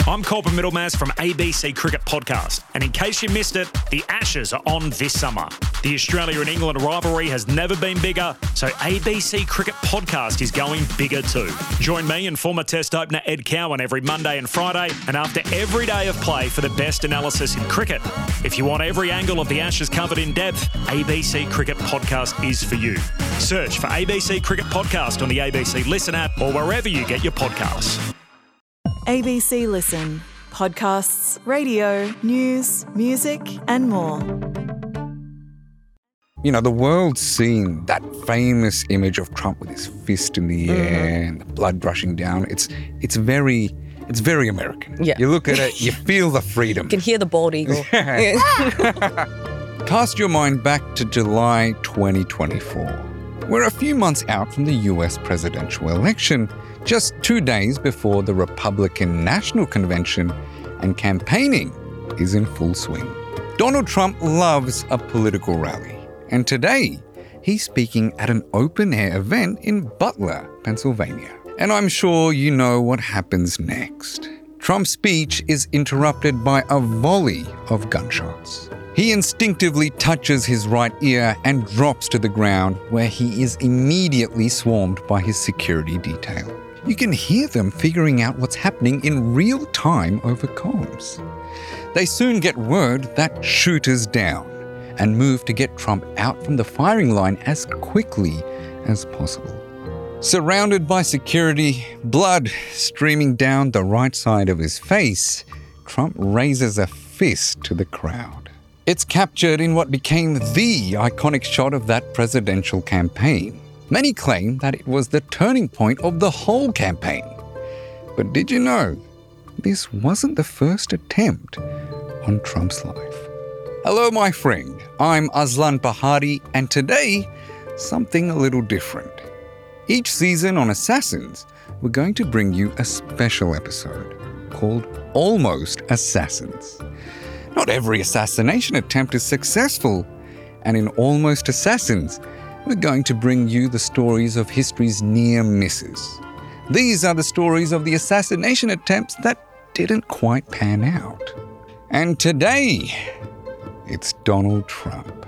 I'm Corbin Middlemass from ABC Cricket Podcast, and in case you missed it, the Ashes are on this summer. The Australia and England rivalry has never been bigger, so ABC Cricket Podcast is going bigger too. Join me and former Test opener Ed Cowan every Monday and Friday, and after every day of play for the best analysis in cricket. If you want every angle of the Ashes covered in depth, ABC Cricket Podcast is for you. Search for ABC Cricket Podcast on the ABC Listen app or wherever you get your podcasts. ABC Listen. Podcasts, radio, news, music and more. You know, the world's seen that famous image of Trump with his fist in the air and the blood rushing down. It's very American. Yeah. You look at it, you feel the freedom. You can hear the bald eagle. Cast your mind back to July 2024. We're a few months out from the US presidential election, just 2 days before the Republican National Convention, and campaigning is in full swing. Donald Trump loves a political rally, and today he's speaking at an open-air event in Butler, Pennsylvania. And I'm sure you know what happens next. Trump's speech is interrupted by a volley of gunshots. He instinctively touches his right ear and drops to the ground, where he is immediately swarmed by his security detail. You can hear them figuring out what's happening in real time over comms. They soon get word that shooters down and move to get Trump out from the firing line as quickly as possible. Surrounded by security, blood streaming down the right side of his face, Trump raises a fist to the crowd. It's captured in what became the iconic shot of that presidential campaign. Many claim that it was the turning point of the whole campaign. But did you know, this wasn't the first attempt on Trump's life? Hello, my friend. I'm Aslan Bahari, and today, something a little different. Each season on Assassins, we're going to bring you a special episode called Almost Assassins. Not every assassination attempt is successful, and in Almost Assassins, we're going to bring you the stories of history's near misses. These are the stories of the assassination attempts that didn't quite pan out. And today, it's Donald Trump.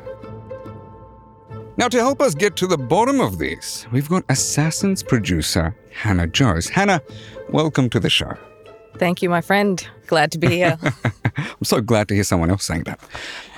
Now, to help us get to the bottom of this, we've got Assassins producer Hannah Jose. Hannah, welcome to the show. Thank you, my friend. Glad to be here. I'm so glad to hear someone else saying that.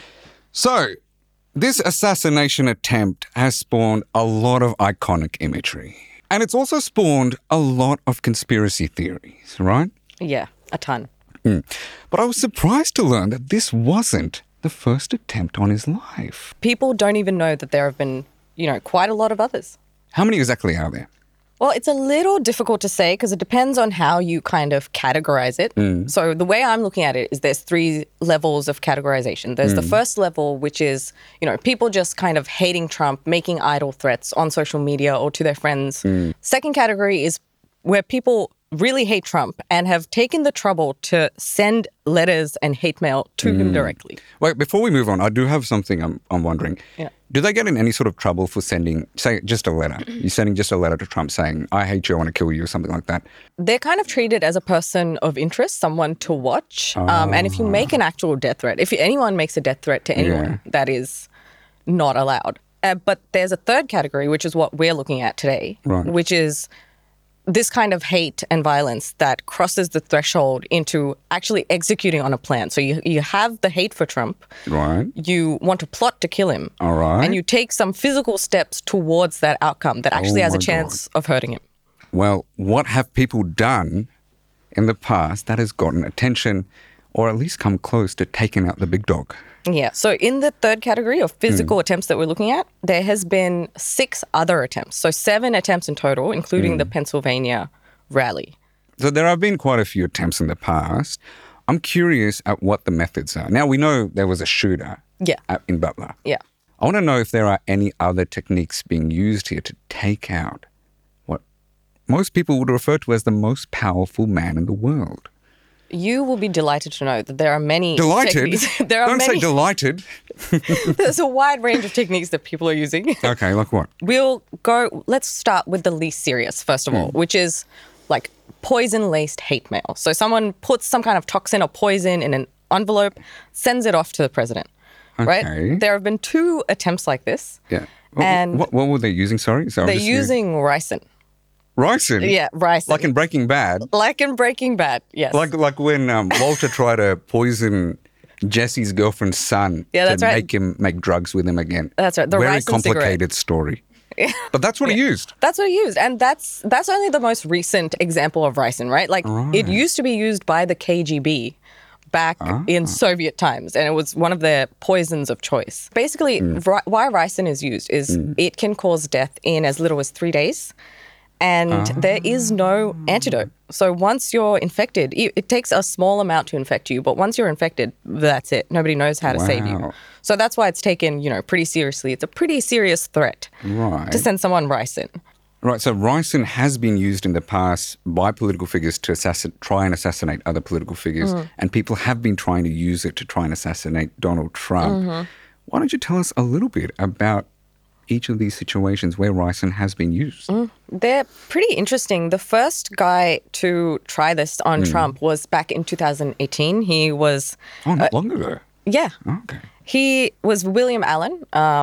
So, this assassination attempt has spawned a lot of iconic imagery. And it's also spawned a lot of conspiracy theories, right? Yeah, a ton. But I was surprised to learn that this wasn't the first attempt on his life. People don't even know that there have been, quite a lot of others. How many exactly are there? Well, it's a little difficult to say because it depends on how you kind of categorize it. So the way I'm looking at it is there's 3 levels of categorization. There's the first level, which is, people just kind of hating Trump, making idle threats on social media or to their friends. Second category is where people really hate Trump and have taken the trouble to send letters and hate mail to him directly. Wait, before we move on, I do have something I'm wondering. Yeah. Do they get in any sort of trouble for sending, say, just a letter? You're sending just a letter to Trump saying, I hate you, I want to kill you, or something like that? They're kind of treated as a person of interest, someone to watch. And if you make an actual death threat, if anyone makes a death threat to anyone, that is not allowed. But there's a third category, which is what we're looking at today, which is this kind of hate and violence that crosses the threshold into actually executing on a plan. So you have the hate for Trump. Right. You want to plot to kill him. All right. And you take some physical steps towards that outcome that actually has a chance of hurting him. Well, what have people done in the past that has gotten attention or at least come close to taking out the big dog? Yeah. So in the third category of physical attempts that we're looking at, there has been 6 other attempts. So 7 attempts in total, including the Pennsylvania rally. So there have been quite a few attempts in the past. I'm curious at what the methods are. Now, we know there was a shooter in Butler. Yeah. I want to know if there are any other techniques being used here to take out what most people would refer to as the most powerful man in the world. You will be delighted to know that there are many Delighted? techniques. Don't say delighted. There's a wide range of techniques that people are using. Okay, like what? Let's start with the least serious, first of all, which is like poison-laced hate mail. So someone puts some kind of toxin or poison in an envelope, sends it off to the president, Okay. right? There have been 2 attempts like this. Yeah. And what were they using? Sorry? So they're using ricin. ricin? Yeah, ricin. Like in Breaking Bad? Like in Breaking Bad, yes. Like when Walter tried to poison Jesse's girlfriend's son Yeah, that's to right. make him make drugs with him again. That's right. The Very ricin complicated story. But that's what he used. That's what he used. And that's only the most recent example of ricin, right? Like it used to be used by the KGB back in Soviet times, and it was one of their poisons of choice. Basically, why ricin is used is it can cause death in as little as 3 days, and there is no antidote. So once you're infected, it takes a small amount to infect you, but once you're infected, that's it. Nobody knows how to save you. Wow. So that's why it's taken, pretty seriously. It's a pretty serious threat Right. to send someone ricin. Right, so ricin has been used in the past by political figures to try and assassinate other political figures, and people have been trying to use it to try and assassinate Donald Trump. Why don't you tell us a little bit about each of these situations where ricin has been used? They're pretty interesting. The first guy to try this on Trump was back in 2018. He was... Oh, not long ago. Yeah. Okay. He was William Allen,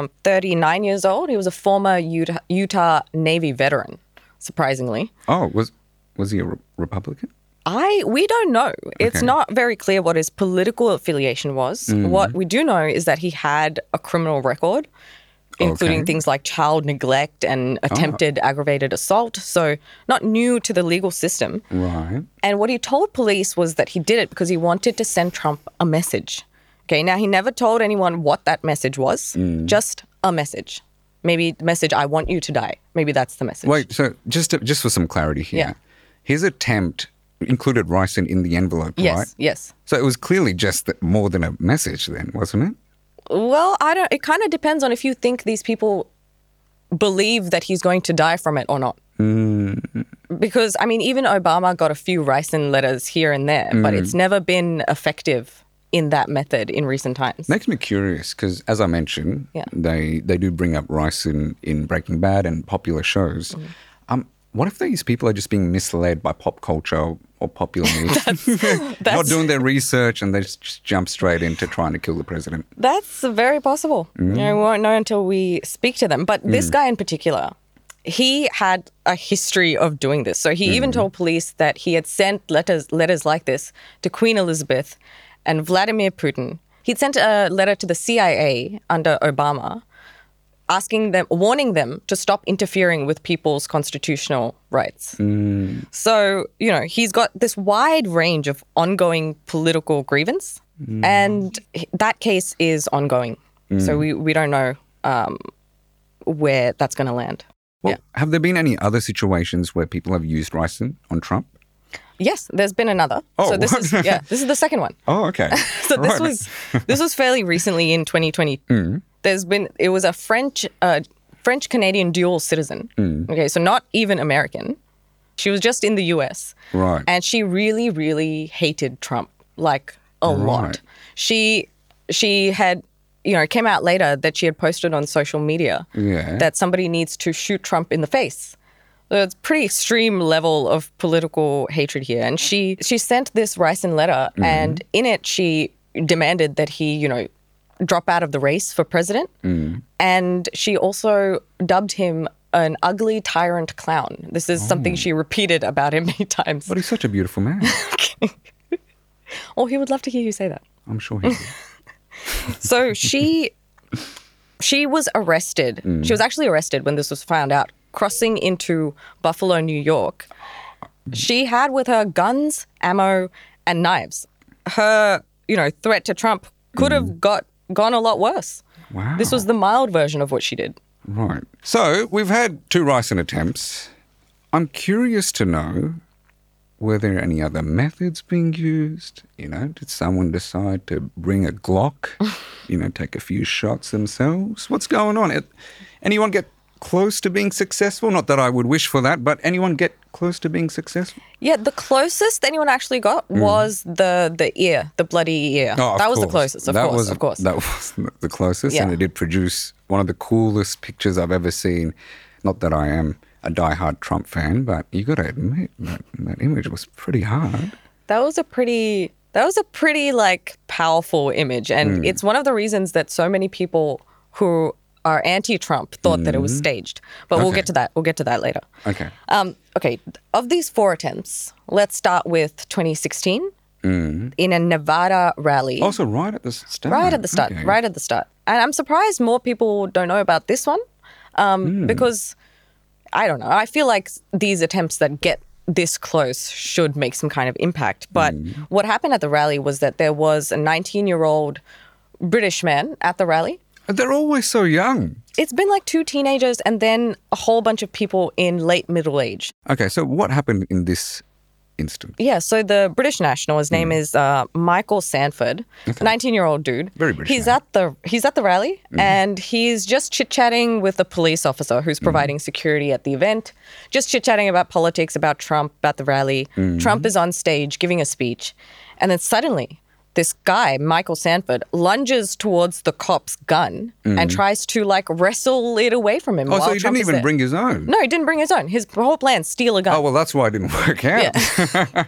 39 years old. He was a former Utah Navy veteran, surprisingly. Oh, was he a Republican? We don't know. It's Okay. not very clear what his political affiliation was. What we do know is that he had a criminal record, including Okay. things like child neglect and attempted aggravated assault. So not new to the legal system. Right. And what he told police was that he did it because he wanted to send Trump a message. Okay, now he never told anyone what that message was, just a message. Maybe the message, I want you to die. Maybe that's the message. Wait, so just for some clarity here, Yeah. his attempt included ricin in the envelope, Yes, right? yes. So it was clearly just more than a message then, wasn't it? Well, it kind of depends on if you think these people believe that he's going to die from it or not. Because, even Obama got a few ricin letters here and there, but it's never been effective in that method in recent times. Makes me curious because, as I mentioned, Yeah. they do bring up ricin in Breaking Bad and popular shows. What if these people are just being misled by pop culture or popular news? Not doing their research and they just jump straight into trying to kill the president. That's very possible. We won't know until we speak to them. But this guy in particular, he had a history of doing this. So he even told police that he had sent letters like this to Queen Elizabeth and Vladimir Putin. He'd sent a letter to the CIA under Obama, warning them to stop interfering with people's constitutional rights. So, he's got this wide range of ongoing political grievance, and that case is ongoing. So we don't know where that's going to land. Well, have there been any other situations where people have used ricin on Trump? Yes, there's been another. Oh, so this is the second one. Oh, okay. So this was fairly recently in 2020. It was a French Canadian dual citizen. Okay, so not even American. She was just in the US. Right. And she really, really hated Trump, like a lot. She had, it came out later that she had posted on social media that somebody needs to shoot Trump in the face. So it's pretty extreme level of political hatred here. And she sent this ricin letter, and in it she demanded that he, drop out of the race for president. And she also dubbed him an ugly tyrant clown. This is something she repeated about him many times. But he's such a beautiful man. Oh, he would love to hear you say that. I'm sure he would. So she was arrested. She was actually arrested when this was found out, crossing into Buffalo, New York. She had with her guns, ammo, and knives. Her, threat to Trump could have gone a lot worse. Wow. This was the mild version of what she did. Right. So we've had 2 ricin attempts. I'm curious to know, were there any other methods being used? Did someone decide to bring a Glock? Take a few shots themselves? What's going on? Anyone get close to being successful? Not that I would wish for that, but anyone get close to being successful? Yeah, the closest anyone actually got was the ear, the bloody ear. Oh, that was the closest, of course. That was the closest, Yeah. and it did produce one of the coolest pictures I've ever seen. Not that I am a diehard Trump fan, but you got to admit that image was pretty hard. That was a pretty like powerful image, and it's one of the reasons that so many people who are anti-Trump thought that it was staged. But we'll get to that. We'll get to that later. Okay. Okay. Of these 4 attempts, let's start with 2016 in a Nevada rally. Also, right at the start. Right at the start. Okay. Right at the start. And I'm surprised more people don't know about this one because, I don't know, I feel like these attempts that get this close should make some kind of impact. But what happened at the rally was that there was a 19-year-old British man at the rally. They're always so young. It's been like 2 teenagers and then a whole bunch of people in late middle age. Okay, so what happened in this instance? Yeah, so the British national, his name is Michael Sanford, a 19-year-old dude. Very British He's at the rally and he's just chit-chatting with a police officer who's providing security at the event, just chit-chatting about politics, about Trump, about the rally. Trump is on stage giving a speech, and then suddenly this guy, Michael Sanford, lunges towards the cop's gun and tries to like wrestle it away from him. Oh, so he Trump didn't is even there. bring his own? No, he didn't bring his own. His whole plan, steal a gun. Oh, well, that's why it didn't work out. Yeah.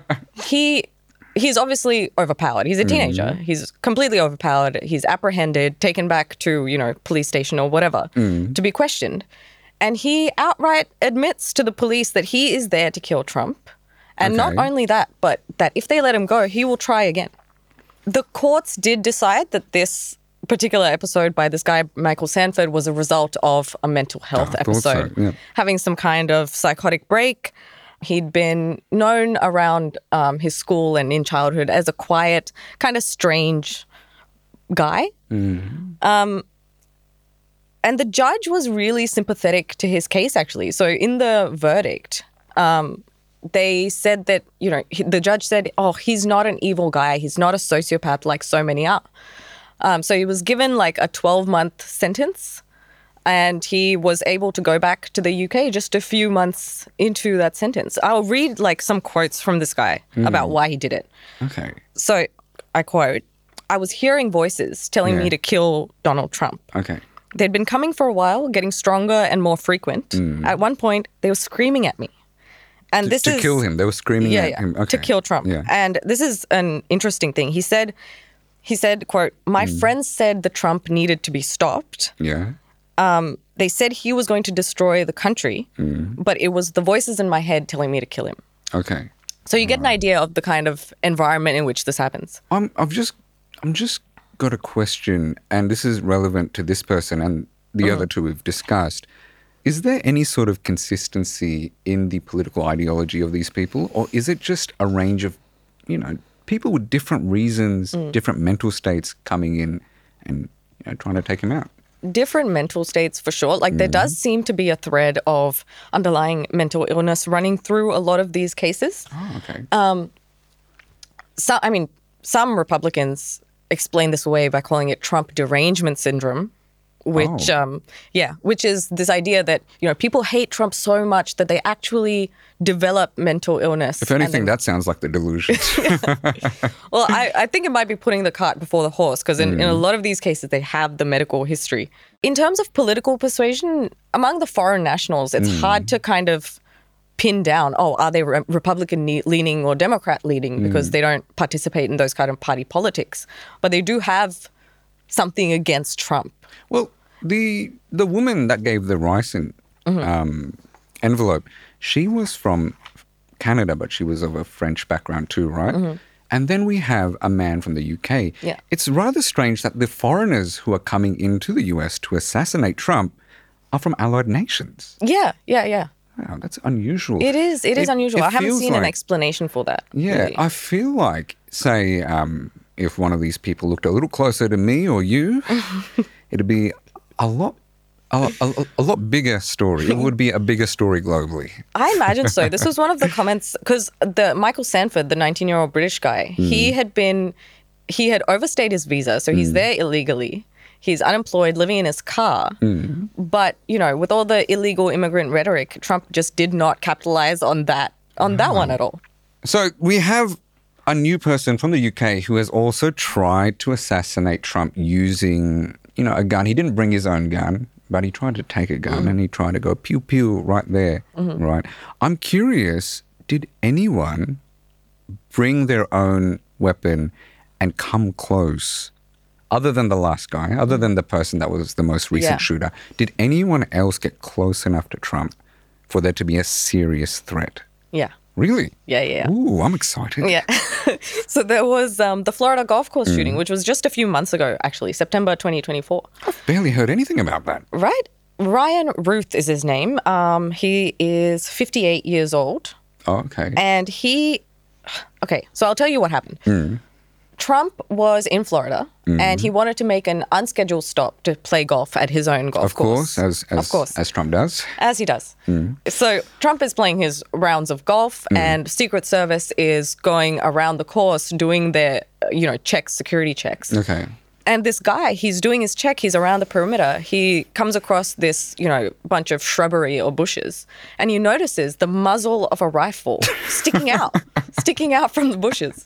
He's obviously overpowered. He's a teenager. He's completely overpowered. He's apprehended, taken back to, police station or whatever to be questioned. And he outright admits to the police that he is there to kill Trump. And not only that, but that if they let him go, he will try again. The courts did decide that this particular episode by this guy, Michael Sanford, was a result of a mental health episode. So, yeah. Having some kind of psychotic break. He'd been known around his school and in childhood as a quiet, kind of strange guy. And the judge was really sympathetic to his case, actually. So in the verdict, they said that, the judge said, oh, he's not an evil guy. He's not a sociopath like so many are. So he was given like a 12-month sentence and he was able to go back to the UK just a few months into that sentence. I'll read like some quotes from this guy about why he did it. Okay. So I quote, "I was hearing voices telling me to kill Donald Trump. Okay. They'd been coming for a while, getting stronger and more frequent. At one point, they were screaming at me. And this to is kill him. They were screaming at him. Okay. to kill Trump. Yeah. And this is an interesting thing. He said, quote, "My friends said the Trump needed to be stopped. Yeah. They said he was going to destroy the country, but it was the voices in my head telling me to kill him." Okay. So you get an idea of the kind of environment in which this happens. I'm just got a question, and this is relevant to this person and the other two we've discussed. Is there any sort of consistency in the political ideology of these people, or is it just a range of, people with different reasons, different mental states coming in and trying to take him out? Different mental states for sure. Like there does seem to be a thread of underlying mental illness running through a lot of these cases. Oh, okay. Some Republicans explain this away by calling it Trump derangement syndrome, which is this idea that, people hate Trump so much that they actually develop mental illness. If anything, that sounds like the delusion. Well, I think it might be putting the cart before the horse because in a lot of these cases, they have the medical history. In terms of political persuasion, among the foreign nationals, it's hard to kind of pin down, are they Republican-leaning or Democrat-leaning because they don't participate in those kind of party politics. But they do have something against Trump. Well, the woman that gave the ricin envelope, she was from Canada, but she was of a French background too, right? And then we have a man from the UK. Yeah. It's rather strange that the foreigners who are coming into the US to assassinate Trump are from allied nations. Yeah. Wow, that's unusual. It is unusual. I haven't seen an like, explanation for that. Yeah, really. I feel like, say, if one of these people looked a little closer to me or you, it'd be a lot bigger story. It would be a bigger story globally. I imagine so. This was one of the comments because the Michael Sanford, the 19-year-old British guy, he had overstayed his visa, so he's there illegally. He's unemployed, living in his car. But, with all the illegal immigrant rhetoric, Trump just did not capitalize on that one at all. So we have a new person from the UK who has also tried to assassinate Trump using, a gun. He didn't bring his own gun, but he tried to take a gun and he tried to go pew pew right there, right? I'm curious, did anyone bring their own weapon and come close? Other than the last guy, other than the person that was the most recent shooter, did anyone else get close enough to Trump for there to be a serious threat? Yeah. Really? Yeah. Ooh, I'm excited. Yeah. So there was the Florida golf course shooting, which was just a few months ago, actually, September 2024. I've barely heard anything about that. Right? Ryan Ruth is his name. He is 58 years old. Oh, okay. And so I'll tell you what happened. Trump was in Florida and he wanted to make an unscheduled stop to play golf at his own golf course. Of course, as Trump does. As he does. So Trump is playing his rounds of golf and Secret Service is going around the course doing their, checks, security checks. Okay. And this guy, he's doing his check, he's around the perimeter, he comes across this, bunch of shrubbery or bushes, and he notices the muzzle of a rifle sticking out from the bushes.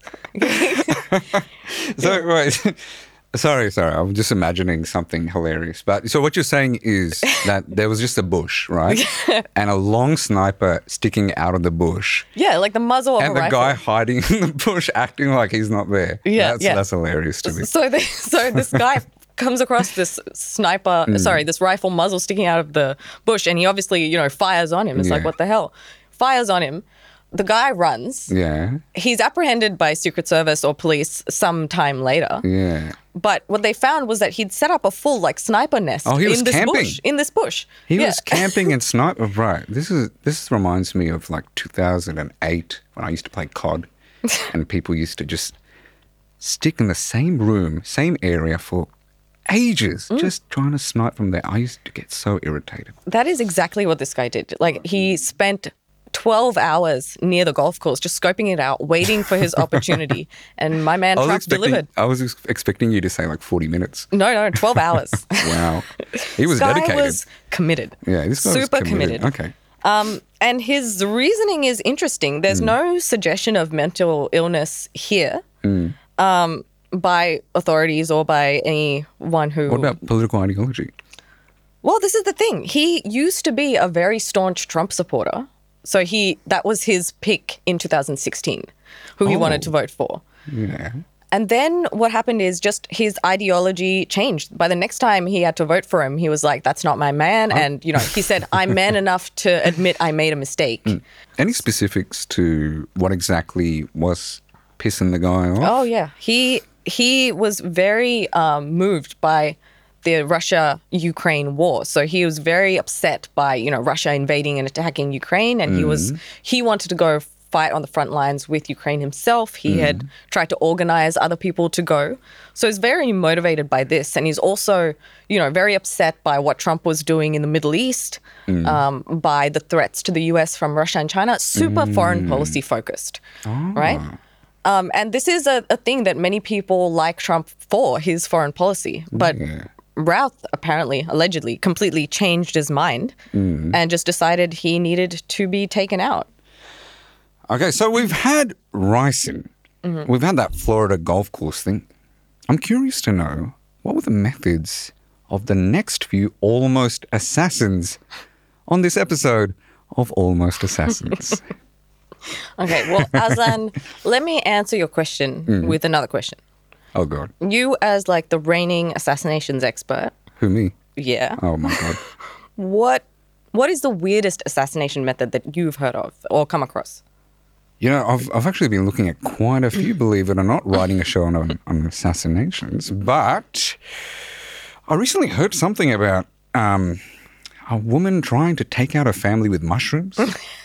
So, wait. Sorry. I'm just imagining something hilarious. But so what you're saying is that there was just a bush, right? And a long sniper sticking out of the bush. Yeah, like the muzzle of a rifle. And the guy hiding in the bush acting like he's not there. That's hilarious to me. So this guy comes across this this rifle muzzle sticking out of the bush, and he obviously, fires on him. It's like, what the hell? Fires on him. The guy runs. Yeah. He's apprehended by Secret Service or police some time later. Yeah. But what they found was that he'd set up a full sniper nest in this bush. He was camping and sniper. Right. This reminds me of 2008 when I used to play COD and people used to just stick in the same room, same area for ages, just trying to snipe from there. I used to get so irritated. That is exactly what this guy did. He spent 12 hours near the golf course, just scoping it out, waiting for his opportunity. And my man Trump delivered. I was expecting you to say 40 minutes. No, 12 hours. Wow. He was dedicated. This guy was committed. Yeah, this guy super was committed. Okay. And his reasoning is interesting. There's no suggestion of mental illness here by authorities or by anyone who... What about political ideology? Well, this is the thing. He used to be a very staunch Trump supporter. So that was his pick in 2016, who he wanted to vote for. Yeah. And then what happened is just his ideology changed. By the next time he had to vote for him, he was like, that's not my man. And, he said, I'm man enough to admit I made a mistake. Any specifics to what exactly was pissing the guy off? Oh, yeah. He was very moved by the Russia-Ukraine war. So he was very upset by, Russia invading and attacking Ukraine. And he wanted to go fight on the front lines with Ukraine himself. He had tried to organize other people to go. So he's very motivated by this. And he's also, very upset by what Trump was doing in the Middle East, by the threats to the US from Russia and China. Super foreign policy focused, right? And this is a thing that many people like Trump for, his foreign policy. But Routh apparently, allegedly, completely changed his mind and just decided he needed to be taken out. Okay, so we've had ricin. We've had that Florida golf course thing. I'm curious to know, what were the methods of the next few almost assassins on this episode of Almost Assassins? Okay, well, Aslan, let me answer your question with another question. Oh, God. You as the reigning assassinations expert. Who, me? Yeah. Oh, my God. What is the weirdest assassination method that you've heard of or come across? I've actually been looking at quite a few, believe it or not, writing a show on assassinations. But I recently heard something about a woman trying to take out her family with mushrooms.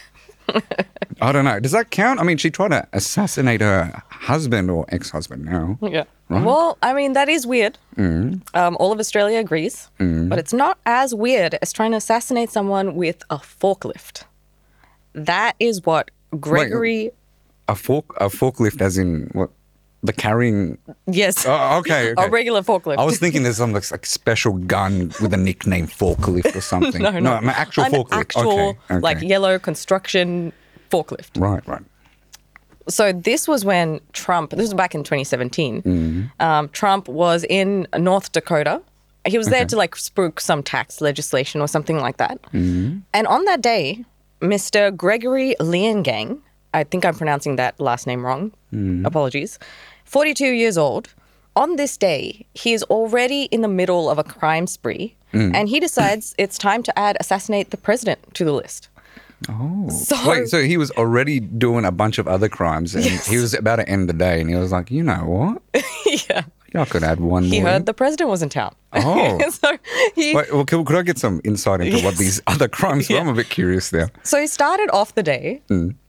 I don't know. Does that count? I mean, she tried to assassinate her husband or ex-husband now. Yeah. Right? Well, I mean, that is weird. All of Australia agrees. But it's not as weird as trying to assassinate someone with a forklift. That is what Gregory... Wait, a forklift as in what? The carrying... Yes. Oh, okay. A regular forklift. I was thinking there's some special gun with a nickname forklift or something. No. An actual forklift. Actual, okay. Yellow construction forklift. Right. So this was when Trump, this was back in 2017, Trump was in North Dakota He was there to like spruik some tax legislation or something like that. And on that day, Mr. Gregory Liangang, I think I'm pronouncing that last name wrong. Apologies. 42 years old. On this day, he is already in the middle of a crime spree, and he decides it's time to add assassinate the president to the list. Oh. So he was already doing a bunch of other crimes, and he was about to end the day, and he was like, you know what? Yeah. I could add one more. He heard the president was in town. Oh. So Wait, well, could I get some insight into what these other crimes were? I'm a bit curious there. So he started off the day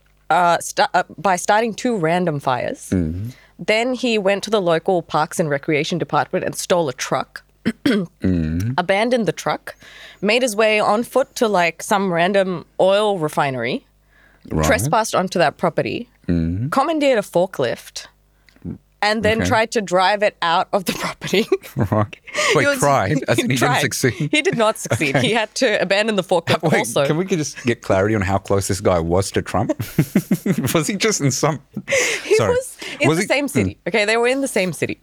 by starting 2 random fires. Then he went to the local Parks and Recreation Department and stole a truck, abandoned the truck, made his way on foot to like some random oil refinery, trespassed onto that property, commandeered a forklift, and then tried to drive it out of the property. Right. Wait, tried? As in he didn't succeed? He did not succeed. He had to abandon the forklift also. Can we just get clarity on how close this guy was to Trump? Was he just in some... He was in the same city. Okay, they were in the same city.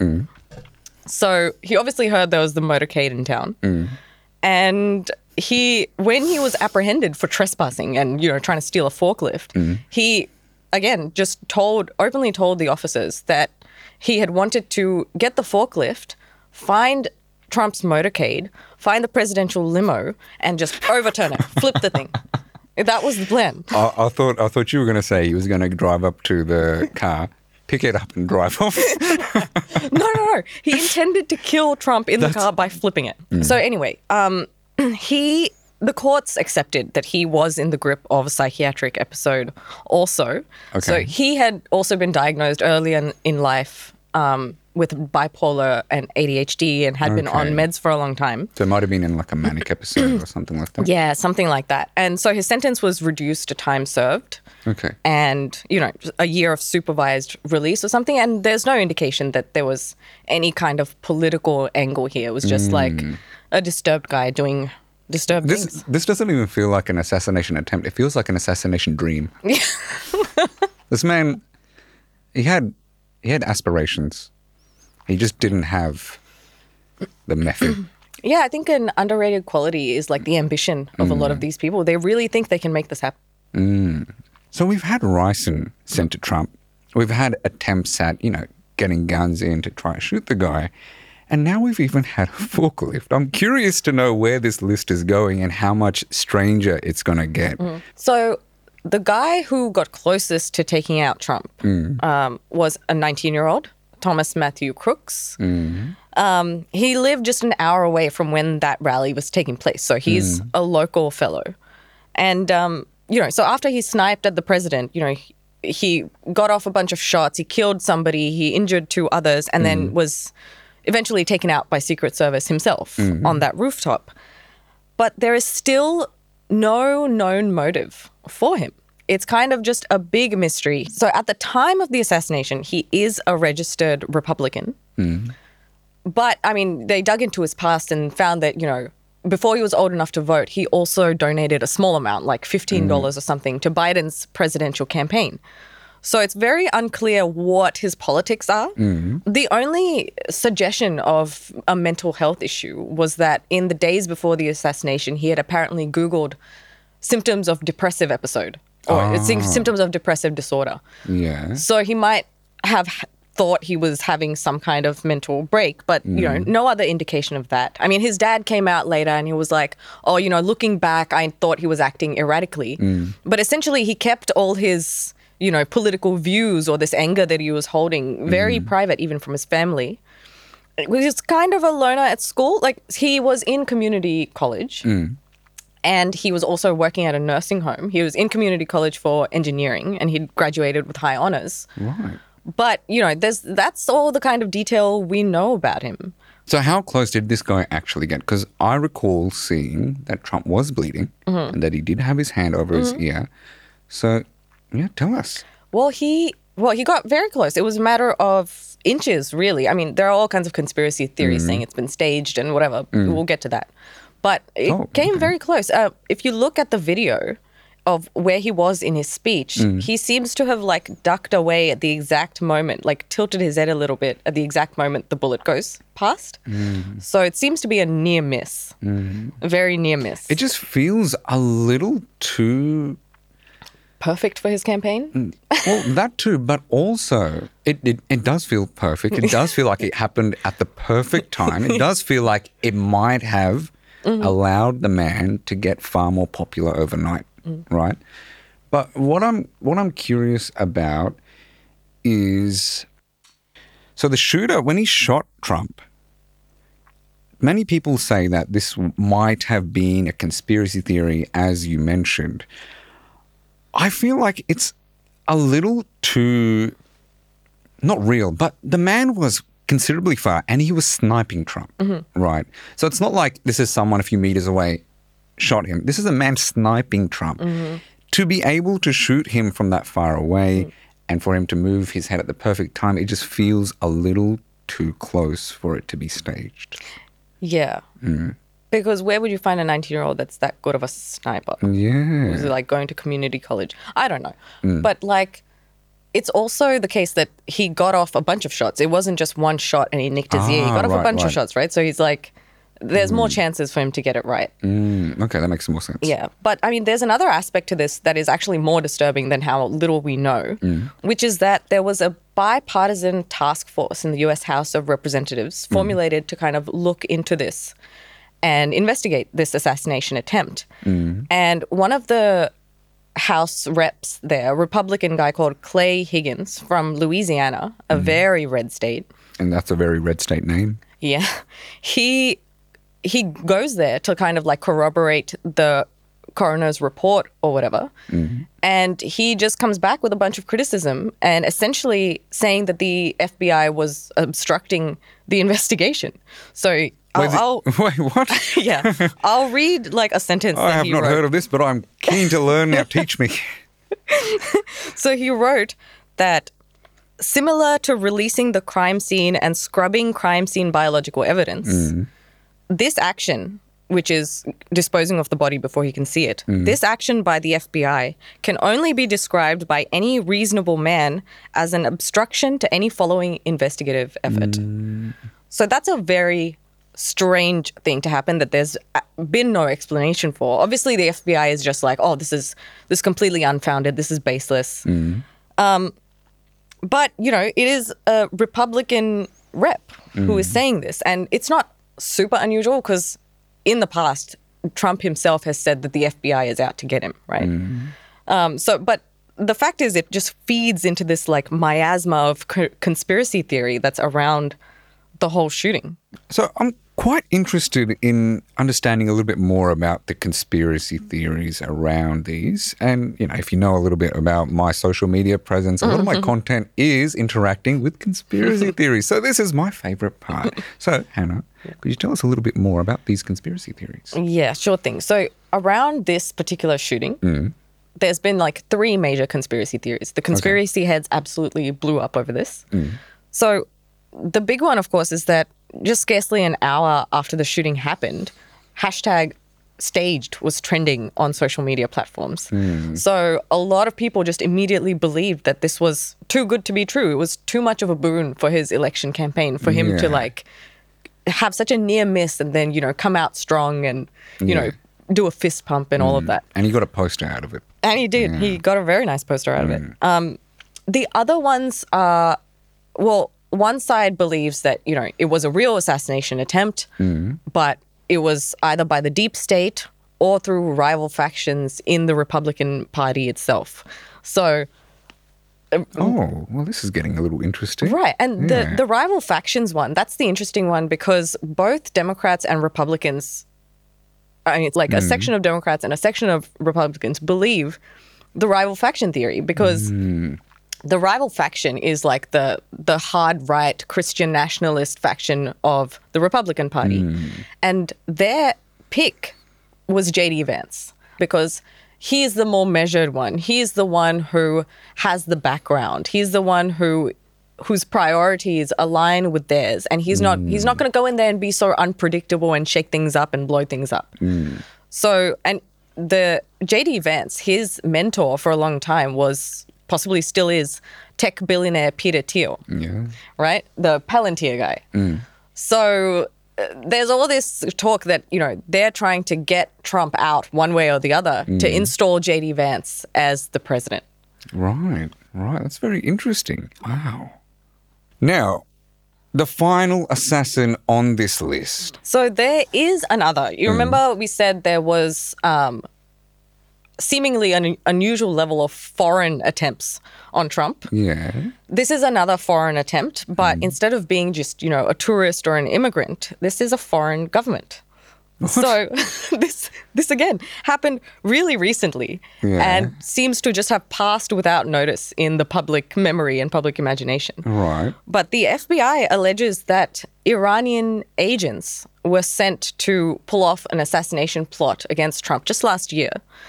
So he obviously heard there was the motorcade in town. And when he was apprehended for trespassing and, you know, trying to steal a forklift, he, again, just openly told the officers that he had wanted to get the forklift, find Trump's motorcade, find the presidential limo, and just overturn it, flip the thing. That was the plan. I thought you were going to say he was going to drive up to the car, pick it up and drive off. No. He intended to kill Trump in the car by flipping it. So anyway, the courts accepted that he was in the grip of a psychiatric episode also. Okay. So he had also been diagnosed early in life with bipolar and ADHD and had been on meds for a long time. So it might have been in like a manic episode or something like that. Yeah, something like that. And so his sentence was reduced to time served. Okay. And, you know, a year of supervised release or something. And there's no indication that there was any kind of political angle here. It was just like a disturbed guy doing disturbed things. This doesn't even feel like an assassination attempt. It feels like an assassination dream. Yeah. This man, he had aspirations. He just didn't have the method. Yeah, I think an underrated quality is like the ambition of a lot of these people. They really think they can make this happen. So we've had ricin sent to Trump. We've had attempts at, you know, getting guns in to try and shoot the guy. And now we've even had a forklift. I'm curious to know where this list is going and how much stranger it's going to get. So the guy who got closest to taking out Trump was a 19-year-old, Thomas Matthew Crooks. He lived just an hour away from when that rally was taking place. So he's a local fellow. And, you know, so after he sniped at the president, you know, he got off a bunch of shots. He killed somebody. He injured 2 others and then was eventually taken out by Secret Service himself on that rooftop. But there is still no known motive for him. It's kind of just a big mystery. So at the time of the assassination, he is a registered Republican. But, I mean, they dug into his past and found that, you know, before he was old enough to vote, he also donated a small amount, like $15 or something, to Biden's presidential campaign. So it's very unclear what his politics are. The only suggestion of a mental health issue was that in the days before the assassination, he had apparently Googled symptoms of depressive episode or symptoms of depressive disorder. Yeah. So he might have thought he was having some kind of mental break, but, you know, no other indication of that. I mean, his dad came out later and he was like, oh, you know, looking back, I thought he was acting erratically. But essentially he kept all his, you know, political views or this anger that he was holding very private, even from his family. He was kind of a loner at school. Like, he was in community college and he was also working at a nursing home. He was in community college for engineering and he'd graduated with high honors. Right. But, you know, that's all the kind of detail we know about him. So how close did this guy actually get? Because I recall seeing that Trump was bleeding and that he did have his hand over his ear. So, yeah, tell us. Well, he got very close. It was a matter of inches, really. I mean, there are all kinds of conspiracy theories saying it's been staged and whatever. We'll get to that. But it came very close. If you look at the video, of where he was in his speech, he seems to have like ducked away at the exact moment, like tilted his head a little bit at the exact moment the bullet goes past. So it seems to be a near miss, a very near miss. It just feels a little too perfect for his campaign. Well, that too, but also it does feel perfect. It does feel like it happened at the perfect time. It does feel like it might have allowed the man to get far more popular overnight, right? But what I'm curious about is, so the shooter, when he shot Trump, many people say that this might have been a conspiracy theory, as you mentioned. I feel like it's a little too, not real, but the man was considerably far and he was sniping Trump, right? So it's not like this is someone a few meters away shot him. This is a man sniping Trump. To be able to shoot him from that far away and for him to move his head at the perfect time, it just feels a little too close for it to be staged. Yeah. Because where would you find a 19-year-old that's that good of a sniper? Yeah. Was it like going to community college? I don't know. But like, it's also the case that he got off a bunch of shots. It wasn't just one shot and he nicked his ear. He got off a bunch of shots, right? So he's like, there's more chances for him to get it right. Okay, that makes more sense. Yeah. But I mean, there's another aspect to this that is actually more disturbing than how little we know, which is that there was a bipartisan task force in the US House of Representatives formulated to kind of look into this and investigate this assassination attempt. And one of the House reps there, a Republican guy called Clay Higgins from Louisiana, a very red state. And that's a very red state name. Yeah. He goes there to kind of like corroborate the coroner's report or whatever. And he just comes back with a bunch of criticism and essentially saying that the FBI was obstructing the investigation. So Wait, what? Yeah. I'll read like a sentence I have not heard of this, but I'm keen to learn. Now teach me. So he wrote that similar to releasing the crime scene and scrubbing crime scene biological evidence, this action, which is disposing of the body before he can see it, this action by the FBI can only be described by any reasonable man as an obstruction to any following investigative effort. So that's a very strange thing to happen that there's been no explanation for. Obviously, the FBI is just like, oh, this is completely unfounded. This is baseless. But, you know, it is a Republican rep who is saying this. And it's not super unusual because in the past, Trump himself has said that the FBI is out to get him, right? But the fact is it just feeds into this like miasma of conspiracy theory that's around the whole shooting. So I'm quite interested in understanding a little bit more about the conspiracy theories around these. And, you know, if you know a little bit about my social media presence, a lot of my content is interacting with conspiracy theories. So this is my favorite part. So, Hannah, could you tell us a little bit more about these conspiracy theories? Yeah, sure thing. So around this particular shooting, there's been like 3 major conspiracy theories. The conspiracy heads absolutely blew up over this. So the big one, of course, is that just scarcely an hour after the shooting happened, #staged was trending on social media platforms. So a lot of people just immediately believed that this was too good to be true. It was too much of a boon for his election campaign for him to like have such a near miss and then, you know, come out strong and, you know, do a fist pump and all of that. And he got a poster out of it. And he did. He got a very nice poster out of it. The other ones are, well, one side believes that, you know, it was a real assassination attempt, but it was either by the deep state or through rival factions in the Republican Party itself. So... oh, well, this is getting a little interesting. Right. And the rival factions one, that's the interesting one because both Democrats and Republicans, I mean, it's like a section of Democrats and a section of Republicans believe the rival faction theory because... the rival faction is like the hard right Christian nationalist faction of the Republican Party. And their pick was J.D. Vance because he's the more measured one. He's the one who has the background. He's the one whose priorities align with theirs. And he's not going to go in there and be so unpredictable and shake things up and blow things up. So, and the J.D. Vance, his mentor for a long time was, possibly still is, tech billionaire Peter Thiel, right? The Palantir guy. So there's all this talk that, they're trying to get Trump out one way or the other to install J.D. Vance as the president. Right. That's very interesting. Wow. Now, the final assassin on this list. So there is another. You remember we said there was seemingly an unusual level of foreign attempts on Trump. Yeah. This is another foreign attempt, but instead of being just, a tourist or an immigrant, this is a foreign government. What? So this again happened really recently and seems to just have passed without notice in the public memory and public imagination. Right. But the FBI alleges that Iranian agents were sent to pull off an assassination plot against Trump just last year,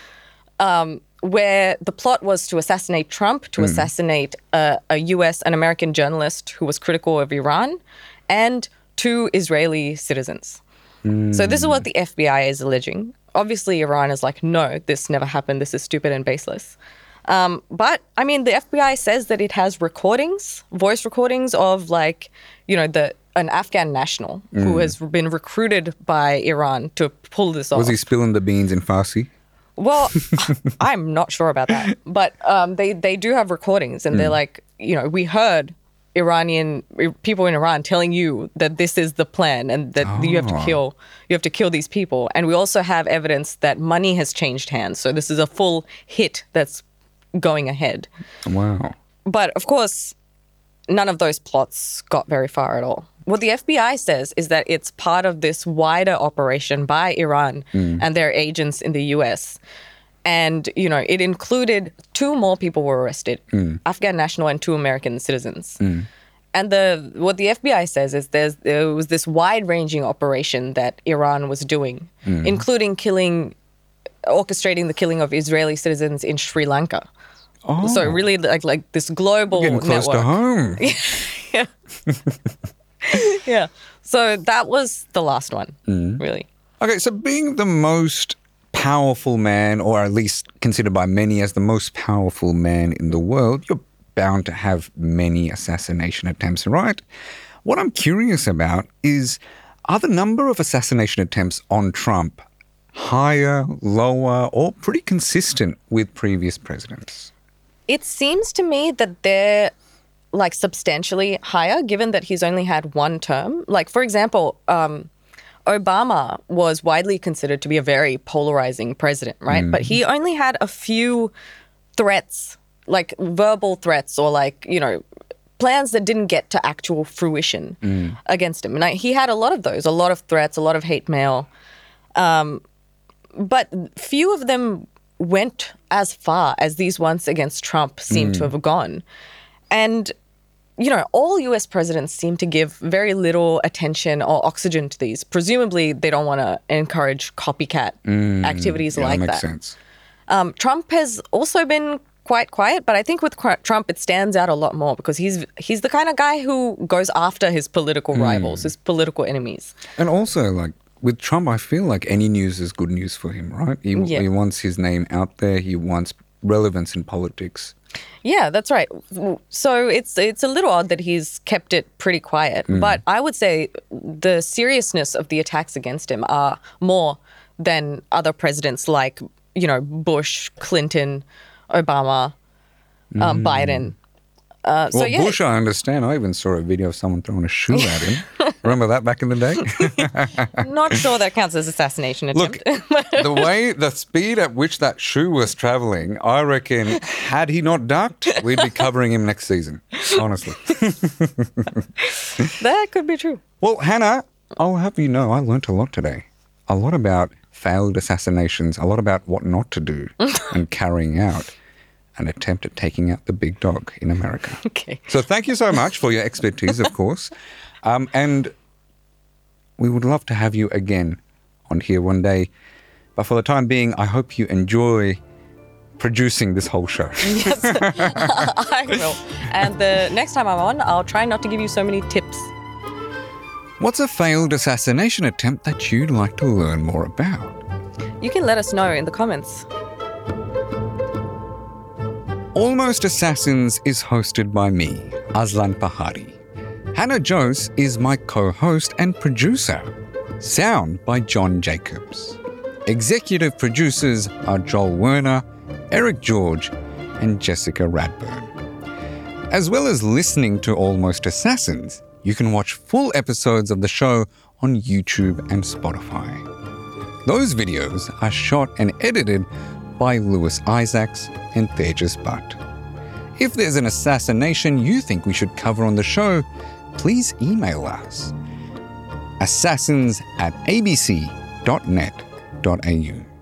where the plot was to assassinate Trump, to assassinate a US, an American journalist who was critical of Iran, and 2 Israeli citizens. So this is what the FBI is alleging. Obviously, Iran is like, no, this never happened. This is stupid and baseless. But, I mean, the FBI says that it has recordings, voice recordings of, an Afghan national who has been recruited by Iran to pull this off. Was he spilling the beans in Farsi? Well, I'm not sure about that. But they do have recordings, and they're like, we heard Iranian people in Iran telling you that this is the plan and that you have to kill these people. And we also have evidence that money has changed hands. So this is a full hit that's going ahead. Wow. But of course, none of those plots got very far at all. What the FBI says is that it's part of this wider operation by Iran and their agents in the US. And, it included 2 more people were arrested, Afghan national and 2 American citizens. And what the FBI says is there was this wide-ranging operation that Iran was doing, including orchestrating the killing of Israeli citizens in Sri Lanka. Oh. So really like this global getting close network. to home. Yeah. Yeah. So that was the last one, really. Okay, so being the most powerful man, or at least considered by many as the most powerful man in the world, you're bound to have many assassination attempts, right? What I'm curious about is, are the number of assassination attempts on Trump higher, lower, or pretty consistent with previous presidents? It seems to me that they're substantially higher, given that he's only had 1 term. Like, for example, Obama was widely considered to be a very polarizing president, right? But he only had a few threats, like verbal threats or plans that didn't get to actual fruition against him. And he had a lot of those, a lot of threats, a lot of hate mail. But few of them went as far as these ones against Trump seem to have gone. And all US presidents seem to give very little attention or oxygen to these. Presumably, they don't want to encourage copycat activities like that. That makes sense. Trump has also been quite quiet, but I think with Trump, it stands out a lot more because he's the kind of guy who goes after his political rivals, his political enemies. And also, with Trump, I feel like any news is good news for him, right? He wants his name out there. He wants relevance in politics. Yeah, that's right. So it's a little odd that he's kept it pretty quiet. But I would say the seriousness of the attacks against him are more than other presidents like, Bush, Clinton, Obama, Biden. Bush, I understand. I even saw a video of someone throwing a shoe at him. Remember that back in the day? Not sure that counts as assassination attempt. Look, the speed at which that shoe was traveling, I reckon, had he not ducked, we'd be covering him next season, honestly. That could be true. Well, Hannah, I'll have you know, I learnt a lot today. A lot about failed assassinations, a lot about what not to do and carrying out an attempt at taking out the big dog in America. Okay. So thank you so much for your expertise, of course. And we would love to have you again on here one day. But for the time being, I hope you enjoy producing this whole show. Yes, I will. And the next time I'm on, I'll try not to give you so many tips. What's a failed assassination attempt that you'd like to learn more about? You can let us know in the comments. Almost Assassins is hosted by me, Aslan Pahari. Hannah Jose is my co-host and producer. Sound by John Jacobs. Executive producers are Joel Werner, Eric George, and Jessica Radburn. As well as listening to Almost Assassins, you can watch full episodes of the show on YouTube and Spotify. Those videos are shot and edited by Lewis Isaacs and Tejas Bhatt. If there's an assassination you think we should cover on the show, please email us. assassins@abc.net.au